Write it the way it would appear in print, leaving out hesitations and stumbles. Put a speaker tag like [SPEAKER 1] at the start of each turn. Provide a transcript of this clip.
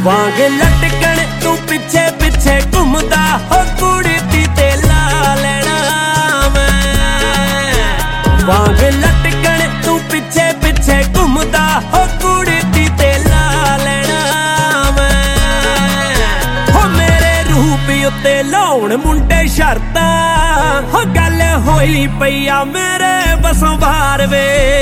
[SPEAKER 1] ਵਾਂਗ ਲਟਕਣ ਤੂੰ ਪਿੱਛੇ ਪਿੱਛੇ ਘੁੰਮਦਾ ਹੋ ਕੁੜੀ ਦੀ ਤੇ ਲਾ ਲੈਣਾ ਮੈਂ ਵਾਂਗ ਲਟਕਣ ਤੂੰ ਪਿੱਛੇ ਪਿੱਛੇ ਘੁੰਮਦਾ ਹੋ ਕੁੜੀ ਦੀ ਤੇ ਲਾ ਲੈਣਾ ਮੈਂ ਹੋ ਮੇਰੇ ਰੂਪ ਉੱਤੇ ਲਾਉਣ ਮੁੰਡੇ ਸ਼ਰਤਾਂ ਹੋ ਗੱਲ ਹੋਈ ਪਈ ਆ ਮੇਰੇ ਬਸੋਂ ਬਾਹਰ ਵੇ